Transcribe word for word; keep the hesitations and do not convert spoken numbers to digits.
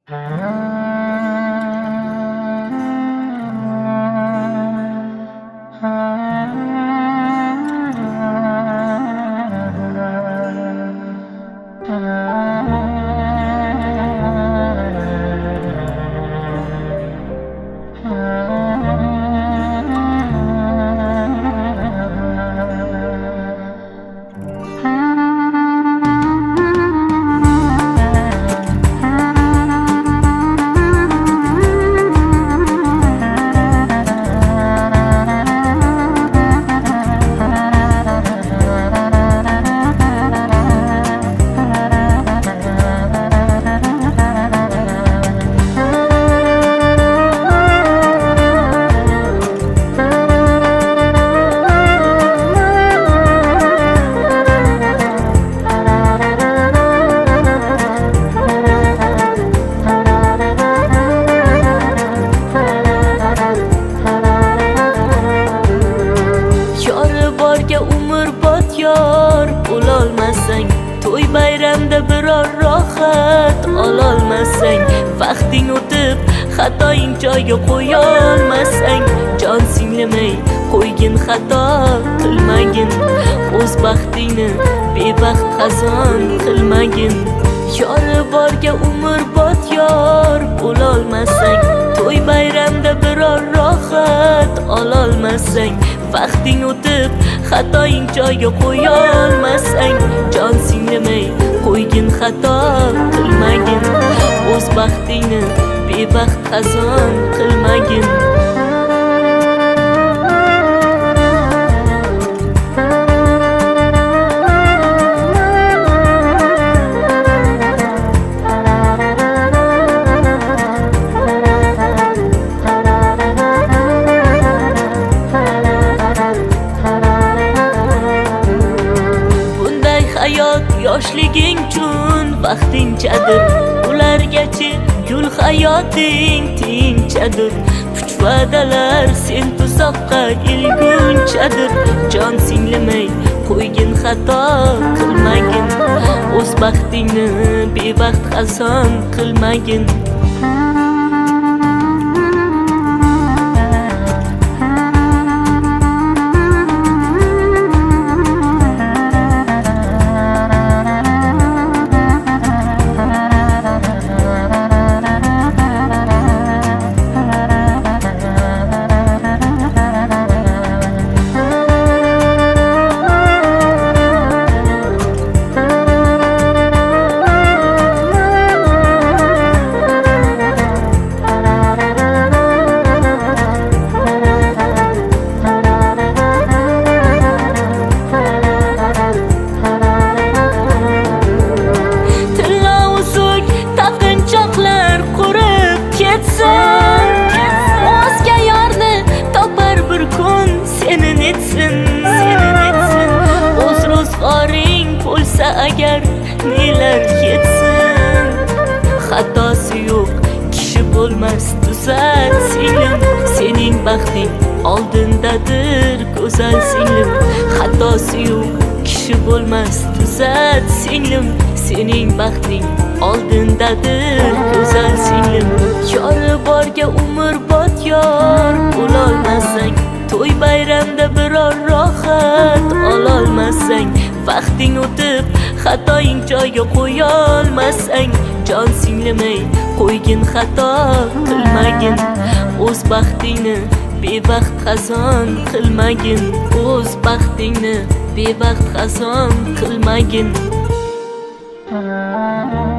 yor bo'lolmasang, to'y bayramda biror rohat ololmasang, vaqting o'tib xatoing joyiga qo'yolmasang, jon singlimay qo'ygin, xato qilmagin, o'z baxtingni bebaxt qazon qilmagin. Yori borga umrbod yor bo'lolmasang, to'y bayramda biror rohat ololmasang, vaqting o'tib xatoing joyiga qo'yolmasang, jon singlimay qo'ygin, xato qilmagin, o'z baxtingni bebaxt qazon qilmagin. Hayot yoshliging uchun vaqtinchadir, ulargacha gul hayoting tinchadir, kuch va'dalar sen tuzoqqa ilgunchadir, jon singlimay qo'ygin, xato qilmagin, o'z baxtingni bebaxt qazon qilmagin. O'zga yorni topar bir kun seni netsin, seni netsin, o'z ro'zg'oring bo'lsa agar nelar yetsin. Xatosi yo'q kishi bo'lmas, tuzat singlim, sening baxting oldindadir go'zal singlim. Xatosi yo'q kishi bo'lmas, tuzat singlim, sening baxting oldindadir go'zal singlim. Yori borga umrbod yor bo'lolmasang, to'y bayramda biror rohat ololmasang, vaqting o'tib xatoing joyiga qo'yolmasang, jon singlimay qo'ygin, xato qilmagin, o'z baxtingni bebaxt qazon qilmagin, o'z baxtingni bebaxt qazon qilmagin.